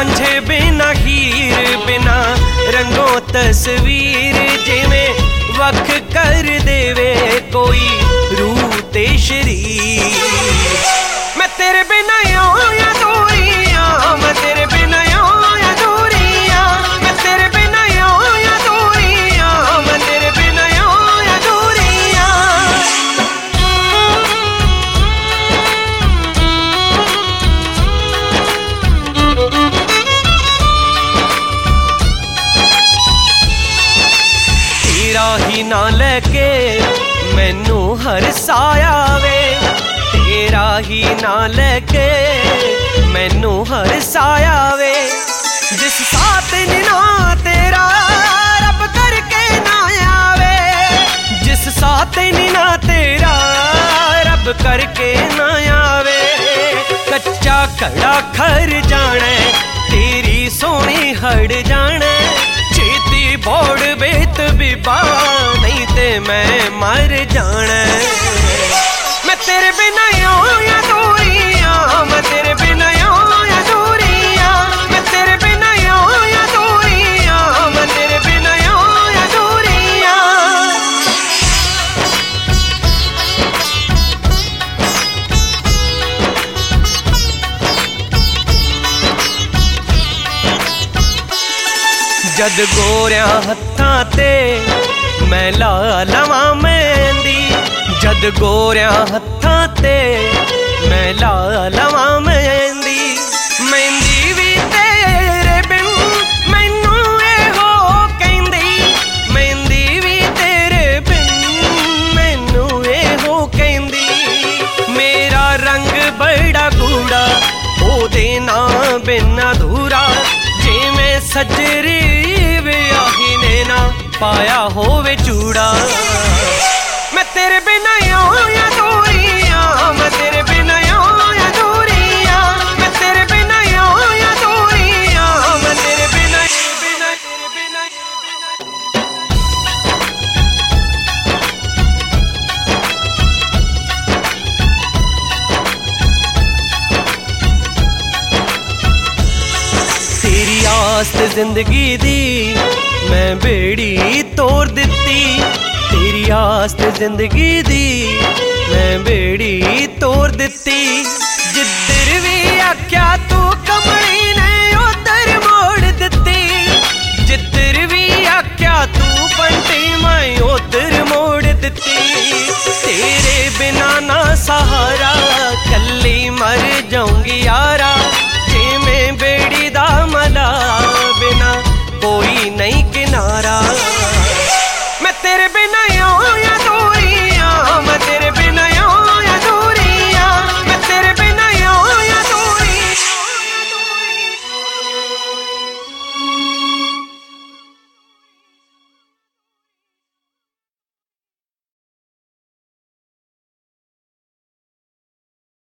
रांझे बिना हीर बिना रंगों तस्वीर जिवें वख कर देवे कोई रूह ते शरीर। मैं तेरे बिना यूं या दूरियां, मैं तेरे बिना यूं या दूरियां, मैं तेरे बिना यूं या दूरियां, मैं तेरे बिना यूं या दूरियां। तेरा ही ना लेके मैनू हर साया वे, तेरा ही ना लेके मैनू हर साया वे। जिस साथ ना तेरा रब करके ना आवे, जिस साथ ना तेरा रब करके ना आवे। कच्चा कड़ा खर जाने तेरी सोनी हड़ जाने, छेती बोड़ बेत बिबा नहीं ते मैं मर जाना। मैं तेरे बिना यूं या दूरियां, मैं तेरे बिना यूं या दूरियां, मैं तेरे बिना यूं या दूरियां, मैं तेरे बिना यूं या दूरियां। जद गोरिया हत्थां ते मैं ला लवां मेहंदी, जद गोरिया हत्थां ते मैं ला लवां मेहंदी। मेहंदी भी तेरे बिन मैनू एहो कहंदी, मेहंदी भी तेरे बिन मैनू एहो कहंदी। मेरा रंग बड़ा गूड़ा ओदे ना बिन अधूरा, जिवें सजरी विआही ने ना पाया होवे चूड़ा। मैं तेरे बिना यूं या दूरियां, मैं तेरे बिना यूं या दूरियां, मैं तेरे बिना यूं या दूरियां, मैं तेरे बिना बिना तेरे बिना। तेरी आस जिंदगी दी मैं बेड़ी तोड़ दिती, तेरी आस जिंदगी दी मैं बेड़ी तोड़ दिती। जिधर भी आख्या तू कमली ने उधर मोड़ दिती, जिधर भी आख्या तू पंटी मैं उधर मोड़ दिती। तेरे बिना ना सहारा कल्ली मर जाऊंगी यार,